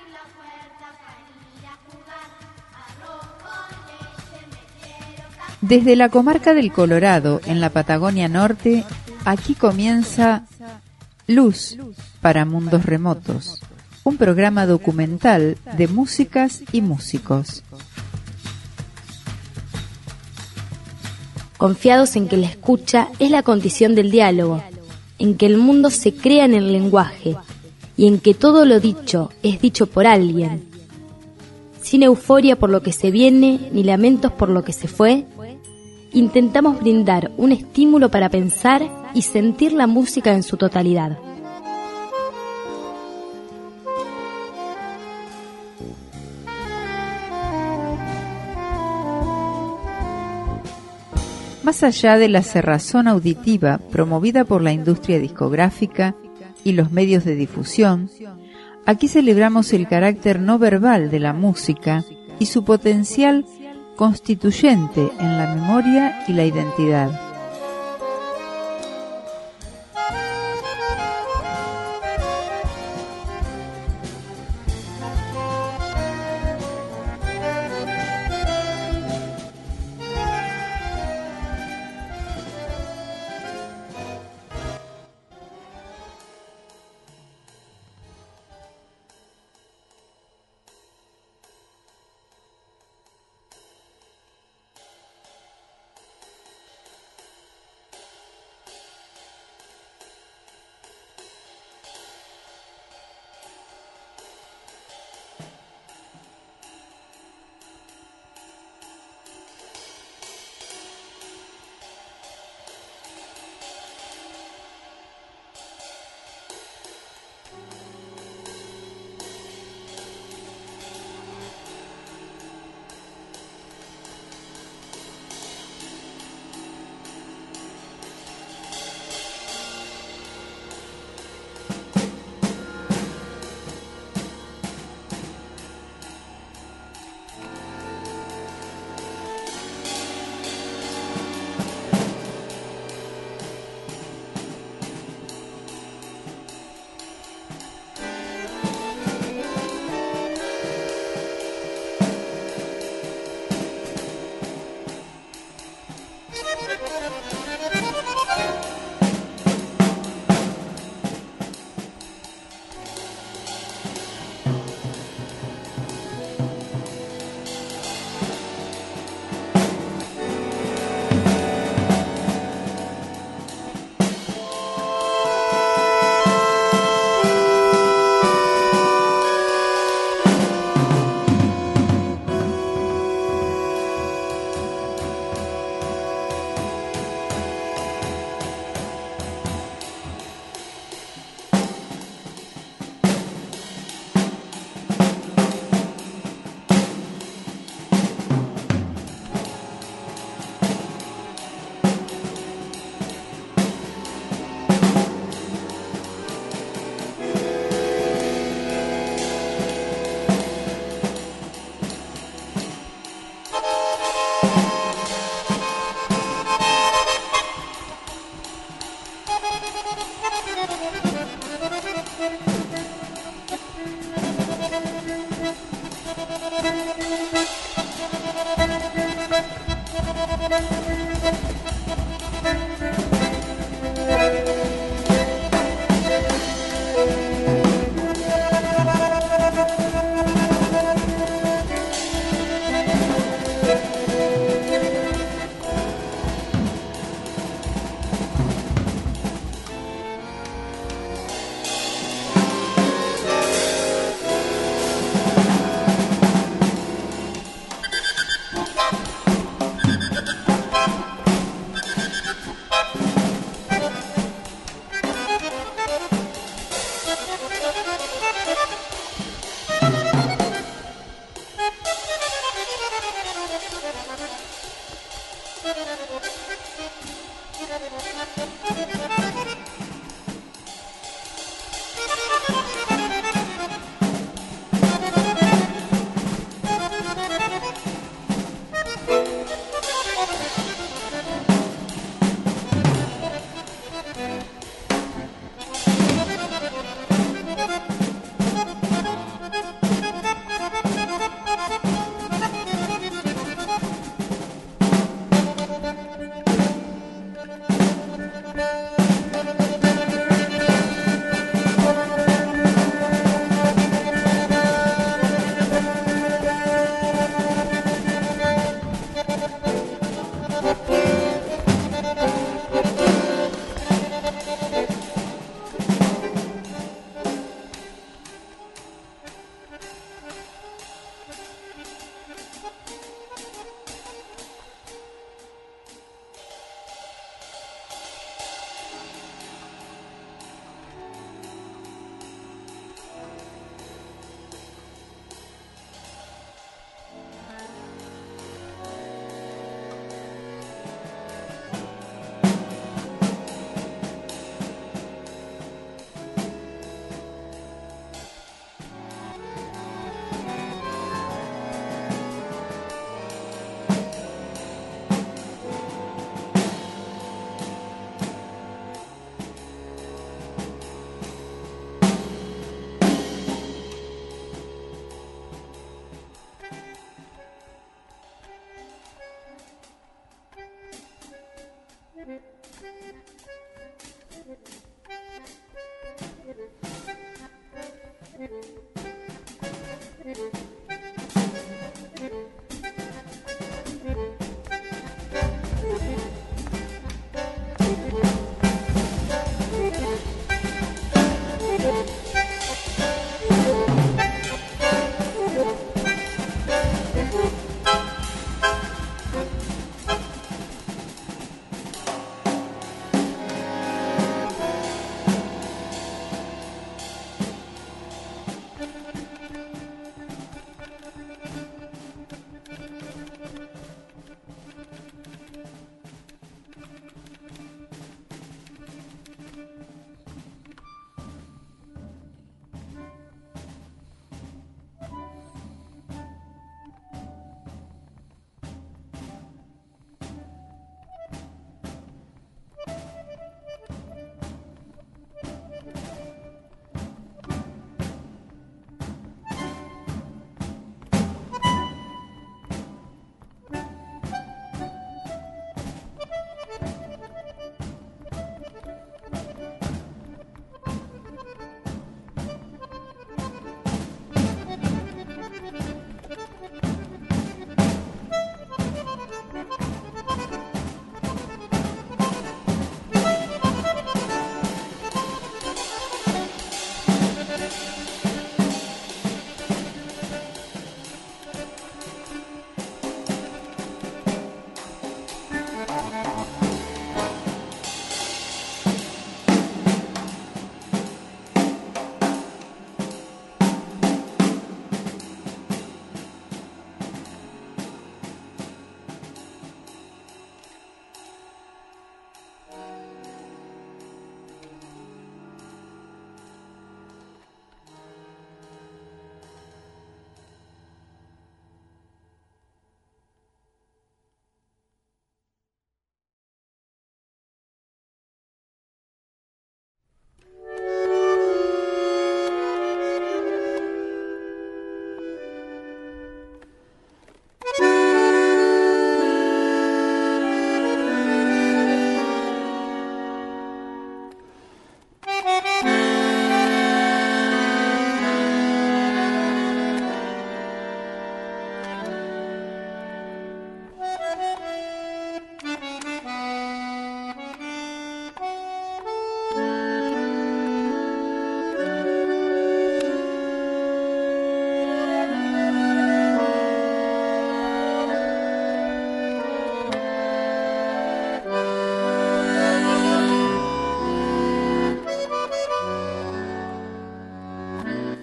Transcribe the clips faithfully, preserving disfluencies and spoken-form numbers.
Desde la comarca del Colorado, en la Patagonia Norte, aquí comienza Luz para Mundos Remotos, un programa documental de músicas y músicos. Confiados en que la escucha es la condición del diálogo, en que el mundo se crea en el lenguaje y en que todo lo dicho es dicho por alguien. Sin euforia por lo que se viene, ni lamentos por lo que se fue, intentamos brindar un estímulo para pensar y sentir la música en su totalidad. Más allá de la cerrazón auditiva promovida por la industria discográfica y los medios de difusión, aquí celebramos el carácter no verbal de la música y su potencial constituyente en la memoria y la identidad.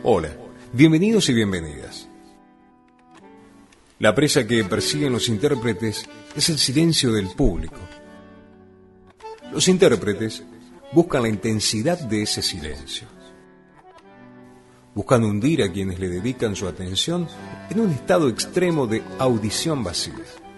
Hola, bienvenidos y bienvenidas. La presa que persiguen los intérpretes es el silencio del público. Los intérpretes buscan la intensidad de ese silencio. Buscan hundir a quienes le dedican su atención en un estado extremo de audición vacía.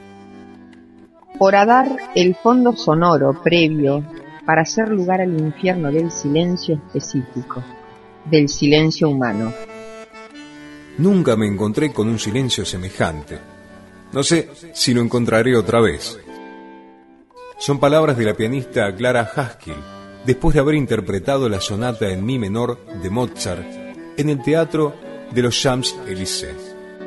Horadar el fondo sonoro previo para hacer lugar al infierno del silencio específico, del silencio humano. Nunca me encontré con un silencio semejante. No sé si lo encontraré otra vez. Son palabras de la pianista Clara Haskell, después de haber interpretado la sonata en mi menor de Mozart en el Teatro de los Champs-Élysées.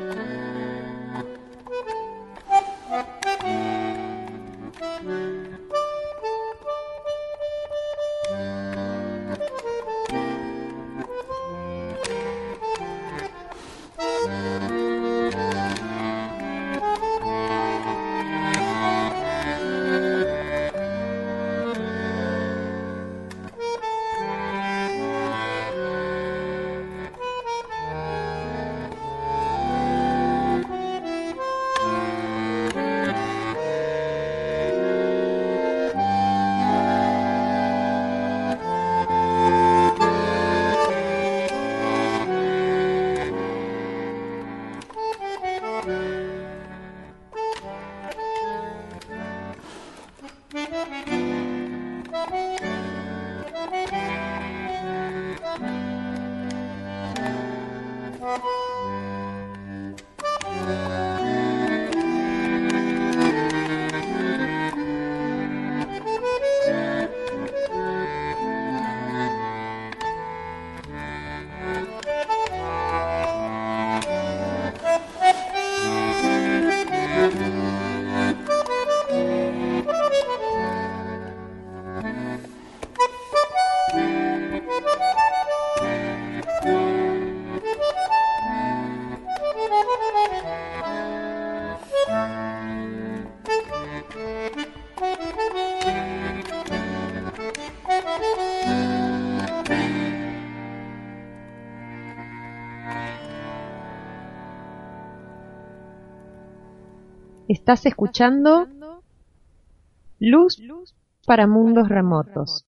Estás escuchando Luz para Mundos Remotos.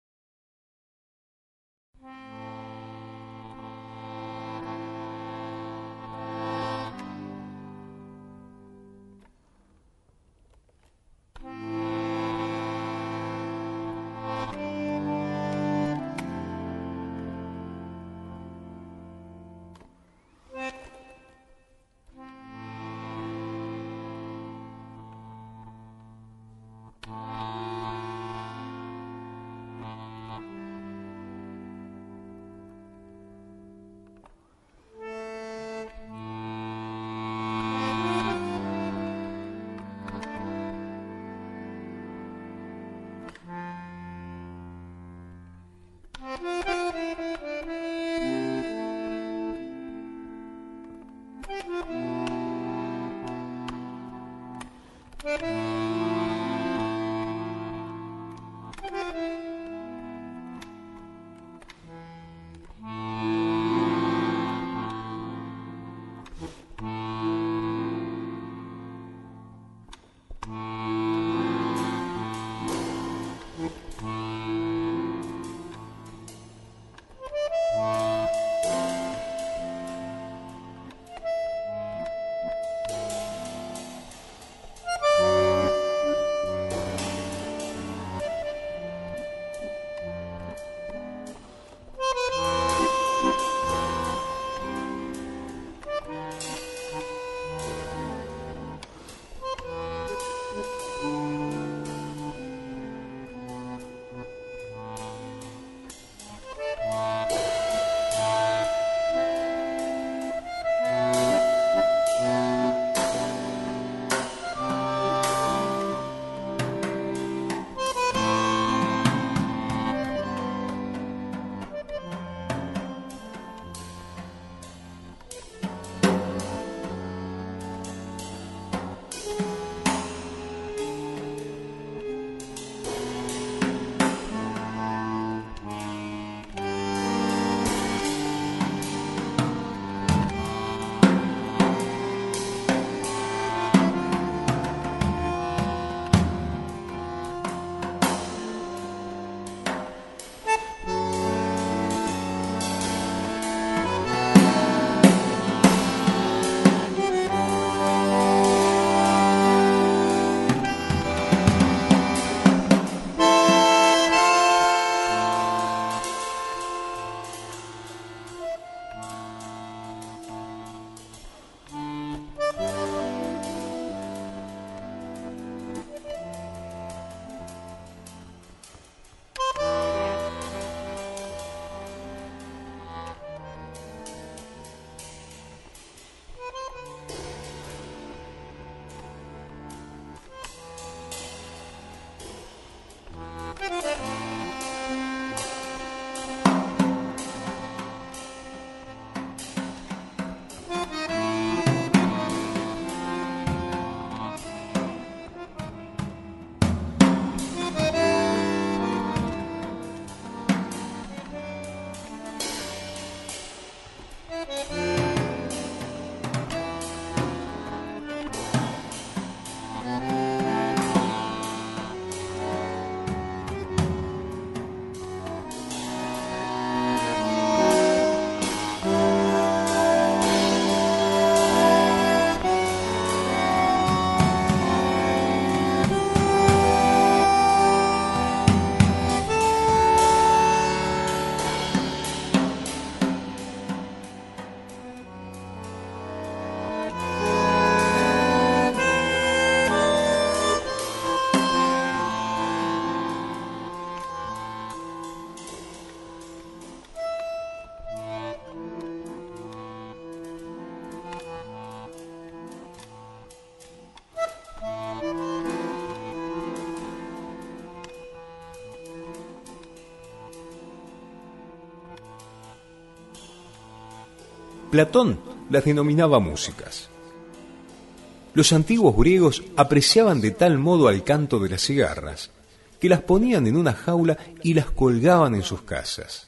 Platón las denominaba músicas. Los antiguos griegos apreciaban de tal modo al canto de las cigarras que las ponían en una jaula y las colgaban en sus casas.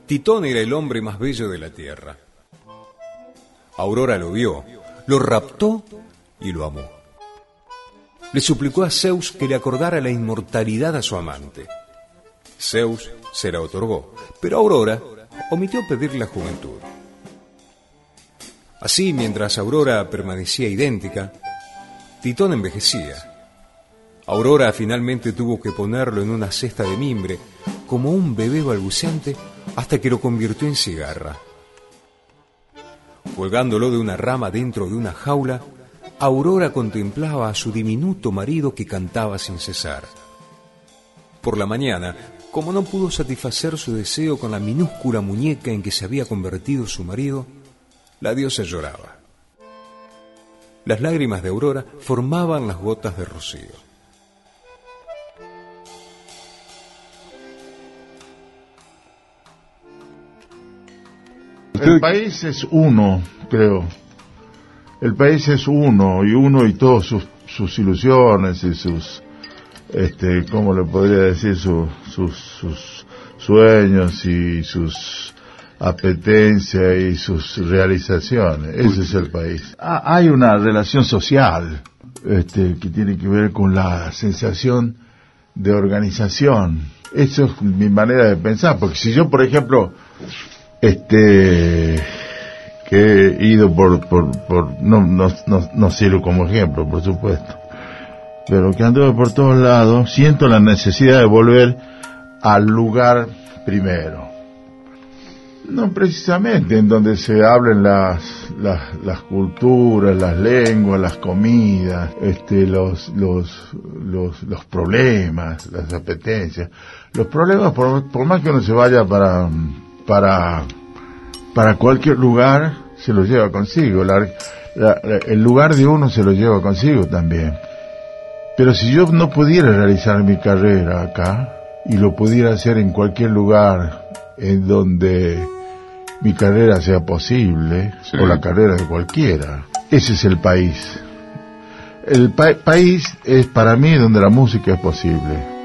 Titón era el hombre más bello de la tierra. Aurora lo vio, lo raptó y lo amó. Le suplicó a Zeus que le acordara la inmortalidad a su amante. Zeus se la otorgó, pero Aurora omitió pedirle la juventud. Así, mientras Aurora permanecía idéntica, Titón envejecía. Aurora finalmente tuvo que ponerlo en una cesta de mimbre, como un bebé balbuceante, hasta que lo convirtió en cigarra. Colgándolo de una rama dentro de una jaula, Aurora contemplaba a su diminuto marido que cantaba sin cesar. Por la mañana, como no pudo satisfacer su deseo con la minúscula muñeca en que se había convertido su marido, la diosa lloraba. Las lágrimas de Aurora formaban las gotas de rocío. El país es uno, creo. El país es uno, y uno y todas sus, sus ilusiones y sus, este, ¿cómo le podría decir? Su, sus, sus sueños y sus apetencias y sus realizaciones. Ese es el país. Ah, hay una relación social, este, que tiene que ver con la sensación de organización. Eso es mi manera de pensar, porque si yo, por ejemplo, este que he ido por por por no no no no sirvo como ejemplo, por supuesto, pero que anduve por todos lados, siento la necesidad de volver al lugar primero, no precisamente en donde se hablen las las las culturas, las lenguas, las comidas, este los los los los problemas, las apetencias, los problemas, por, por más que uno se vaya para para para cualquier lugar, se lo lleva consigo. La, la, la, el lugar de uno se lo lleva consigo también. Pero si yo no pudiera realizar mi carrera acá, y lo pudiera hacer en cualquier lugar en donde mi carrera sea posible, sí, o la carrera de cualquiera, ese es el país. El pa- país es para mí donde la música es posible.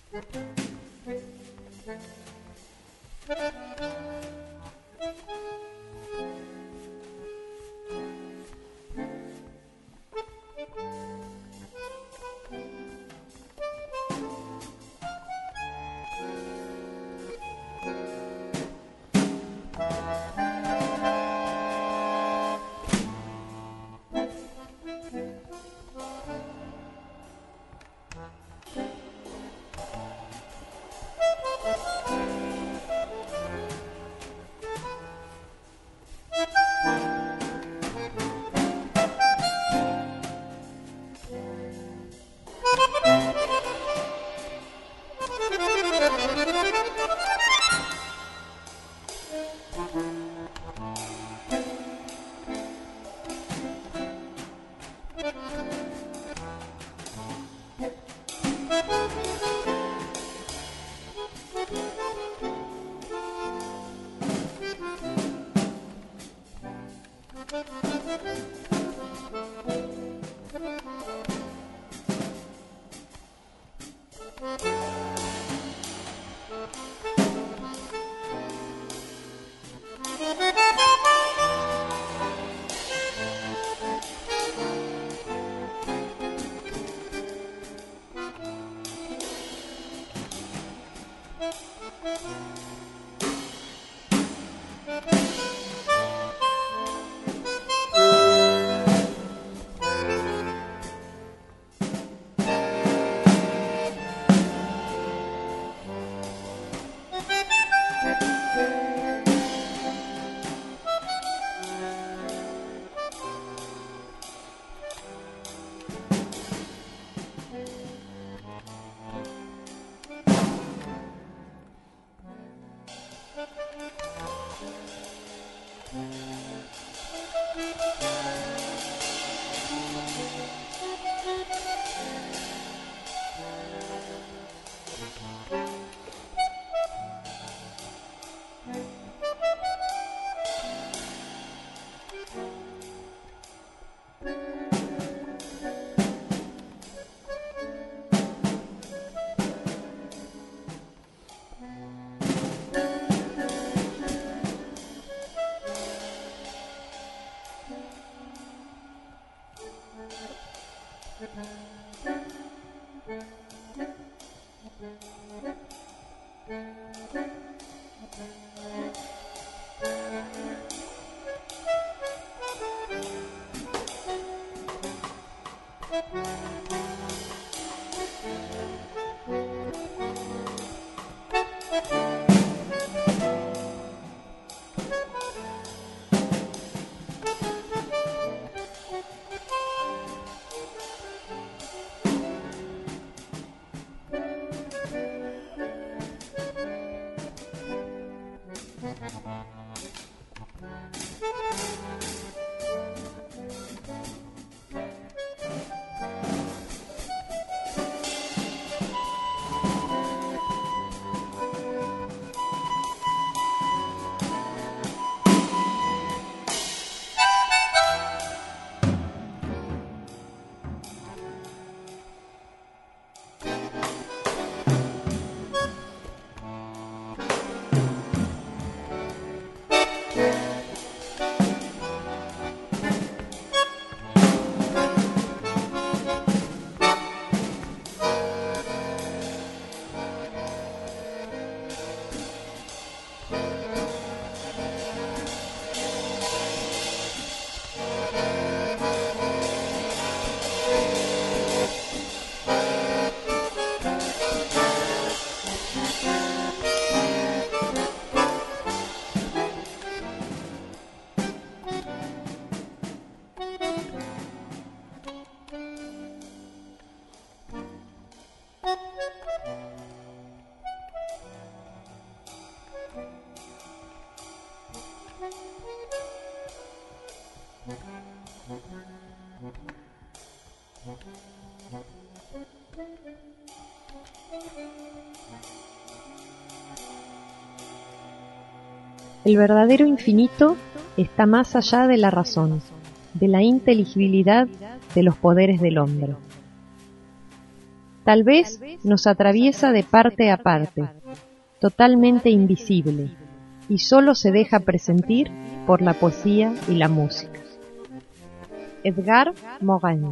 El verdadero infinito está más allá de la razón, de la inteligibilidad de los poderes del hombre. tal vez nos atraviesa de parte a parte, totalmente invisible, y solo se deja presentir por la poesía y la música. Edgar Morin.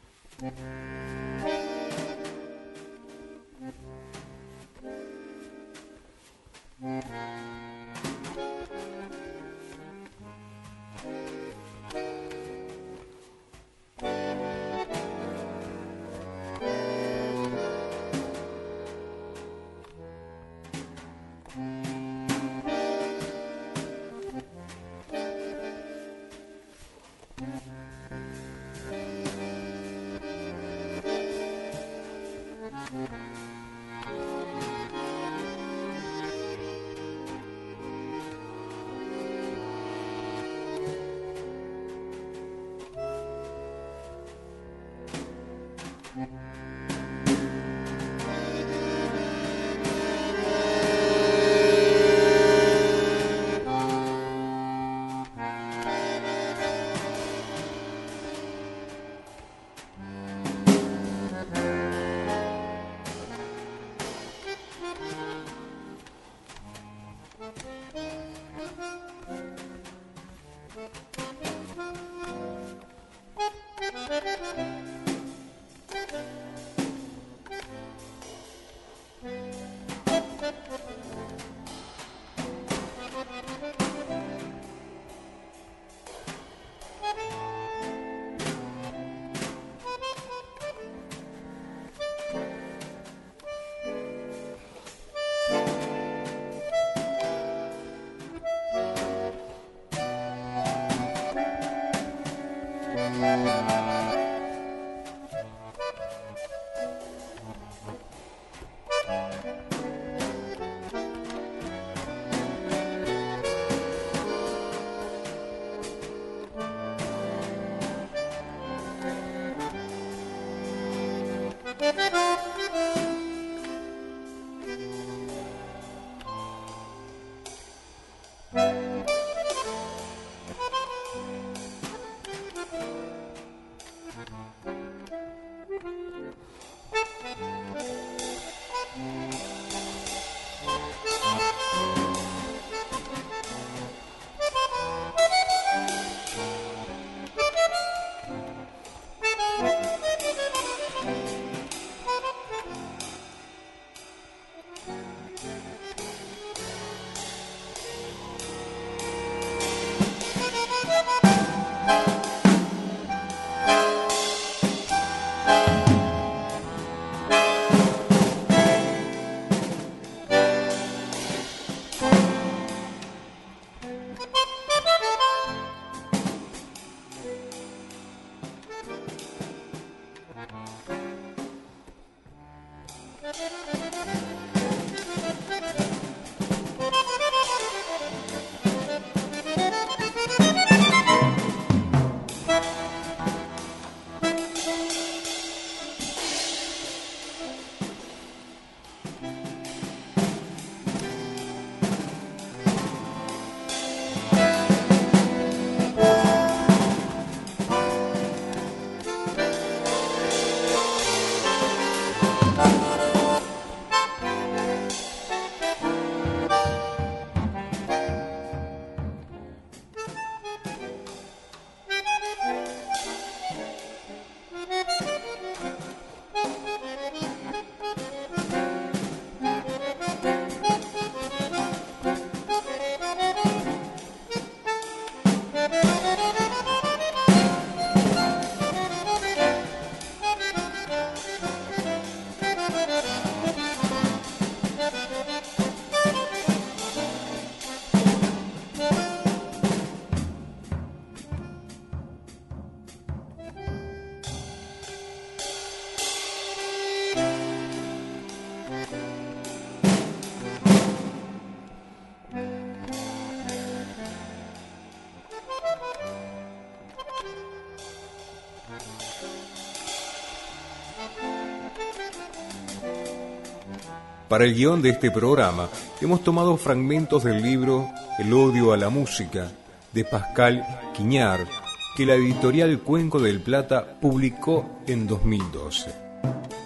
Para el guión de este programa hemos tomado fragmentos del libro El odio a la música de Pascal Quignard, que la editorial Cuenco del Plata publicó en dos mil doce.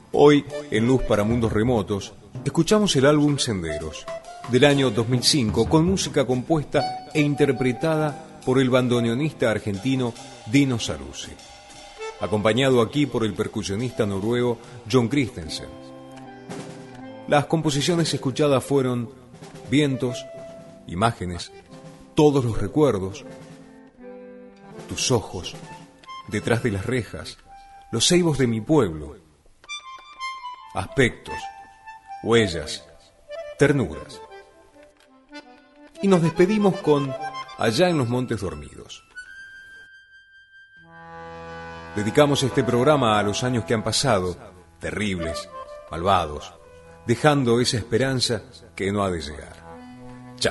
Hoy, en Luz para Mundos Remotos, escuchamos el álbum Senderos, del año dos mil cinco, con música compuesta e interpretada por el bandoneonista argentino Dino Saluzzi, acompañado aquí por el percusionista noruego John Christensen. Las composiciones escuchadas fueron Vientos, Imágenes, Todos los recuerdos, Tus ojos, Detrás de las rejas, Los ceibos de mi pueblo, Aspectos, Huellas, Ternuras. Y nos despedimos con Allá en los Montes Dormidos. Dedicamos este programa a los años que han pasado, terribles, malvados, dejando esa esperanza que no ha de llegar. Chao.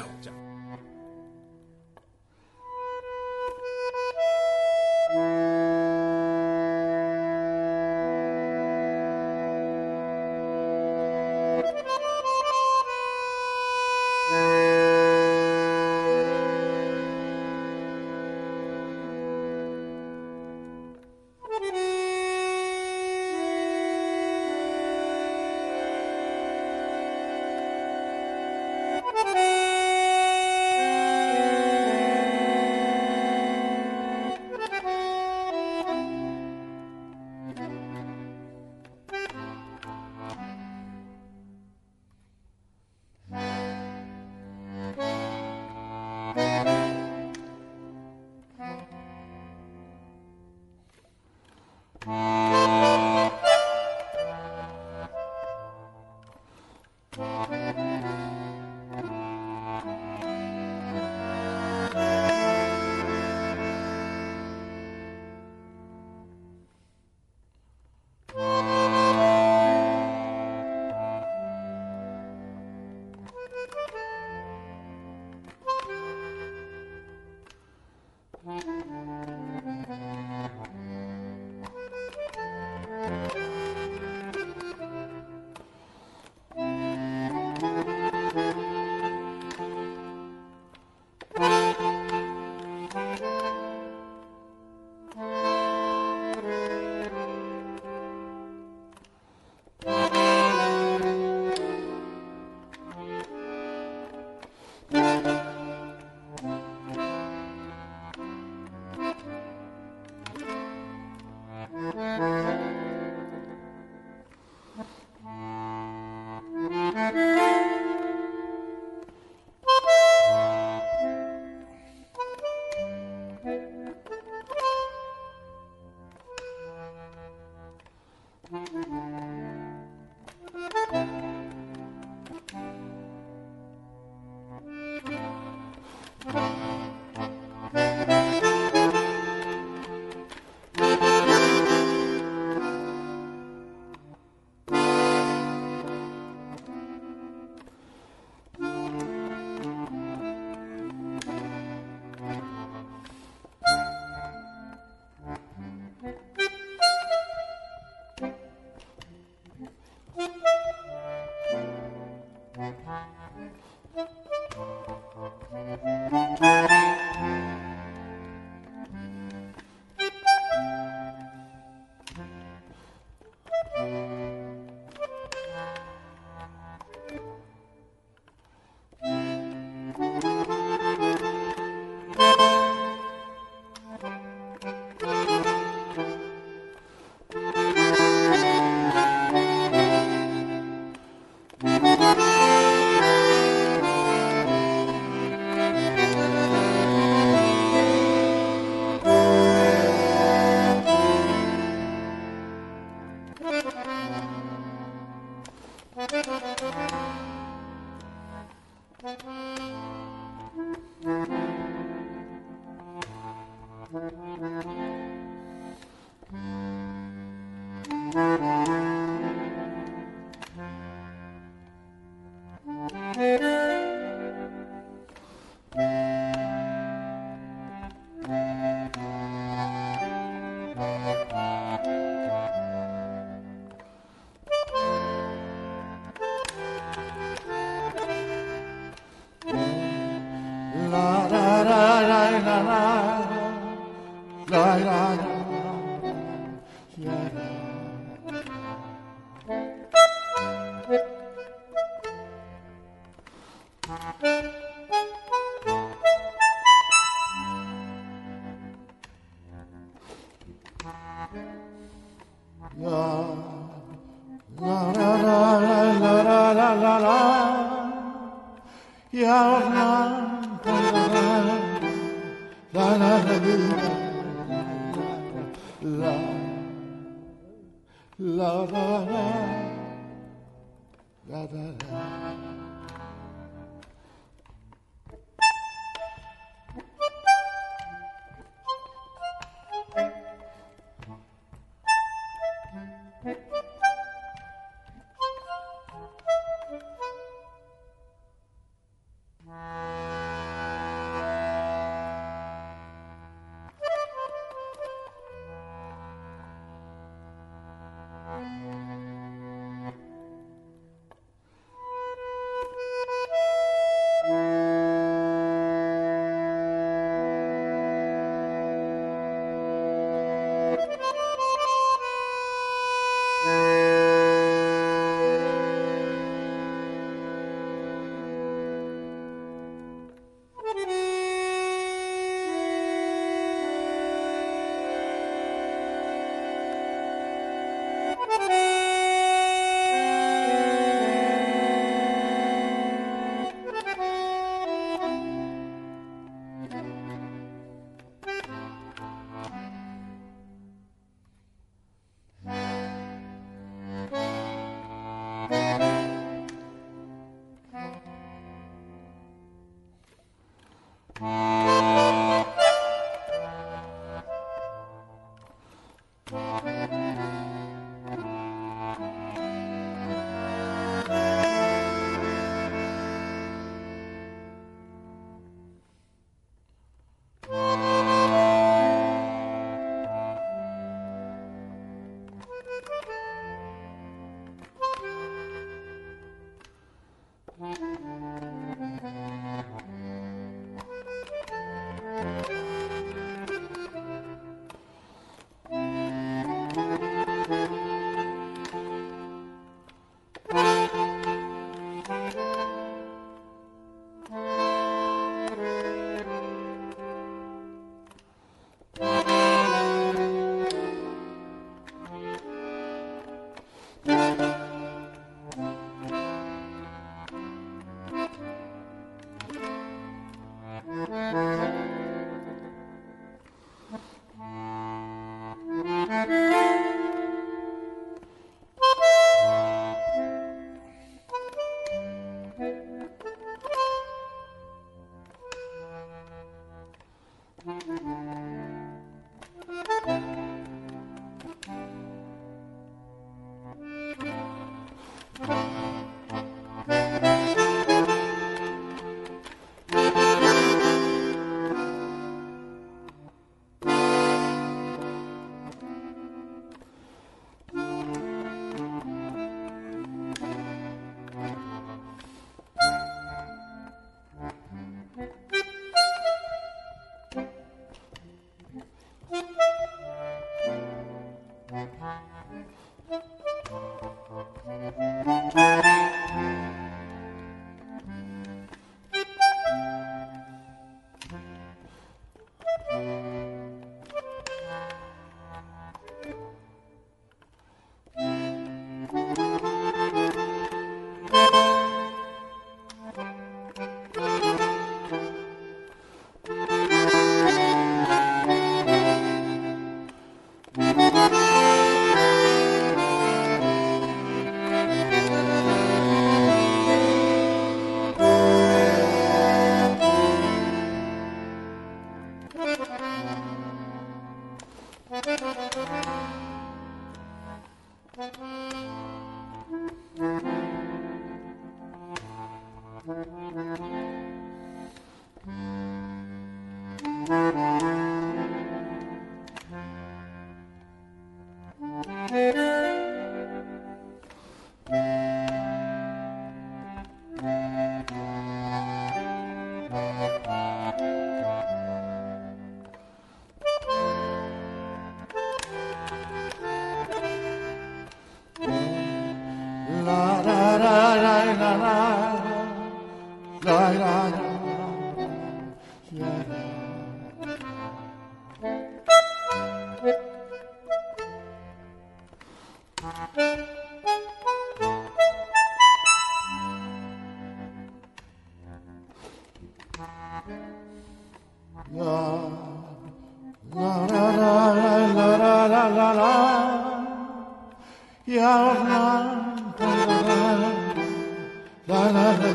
la la la.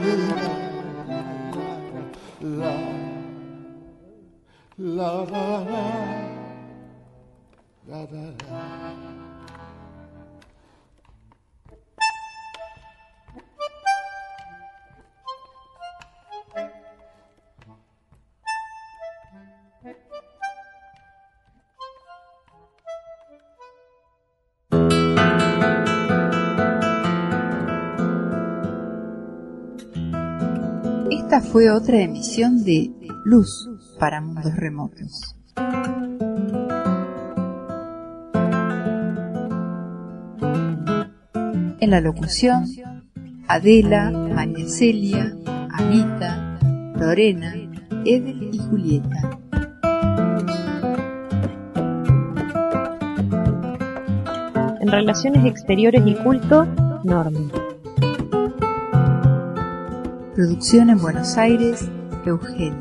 la la la la la. Esta fue otra emisión de Luz para Mundos Remotos. En la locución, Adela, María Celia, Anita, Lorena, Edel y Julieta. En Relaciones Exteriores y Culto, Norma. Producción en Buenos Aires, Eugenia.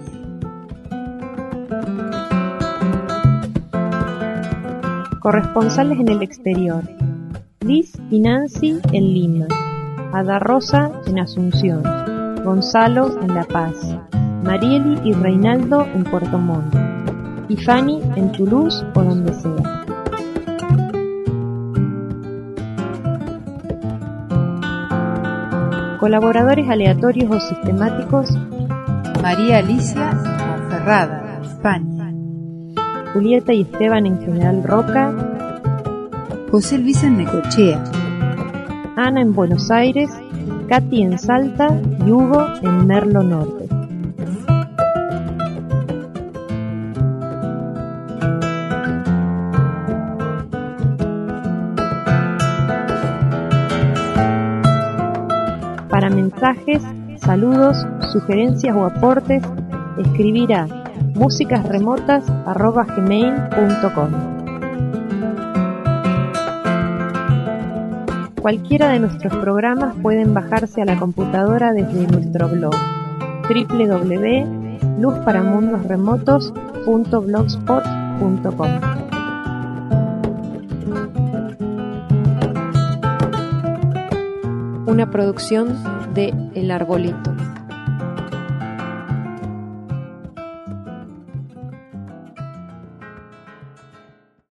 Corresponsales en el exterior, Liz y Nancy en Lima, Ada Rosa en Asunción, Gonzalo en La Paz, Marieli y Reinaldo en Puerto Montt, y Fanny en Toulouse o donde sea. Colaboradores aleatorios o sistemáticos: María Alicia Monferrada, España. Julieta y Esteban en General Roca. José Luis en Necochea. Ana en Buenos Aires, Katy en Salta y Hugo en Merlo Norte. Para mensajes, saludos, sugerencias o aportes, escribir a músicasremotas arroba gmail punto com. Cualquiera de nuestros programas pueden bajarse a la computadora desde nuestro blog doble u doble u doble u punto luz para mundos remotos punto blogspot punto com. Una producción de El Arbolito.